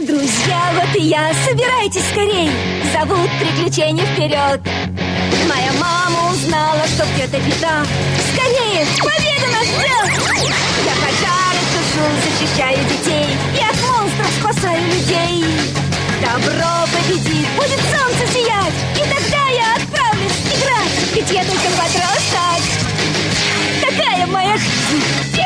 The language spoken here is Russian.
Друзья, вот и я, собирайтесь скорей. Зовут приключения вперед. Моя мама узнала, что где-то беда. Скорее, победа нас ждет. Я пожары тушу, защищаю детей. Я от монстров спасаю людей. Добро победит, будет солнце сиять. И тогда я отправлюсь играть. Ведь я только подросток. Такая моя жизнь.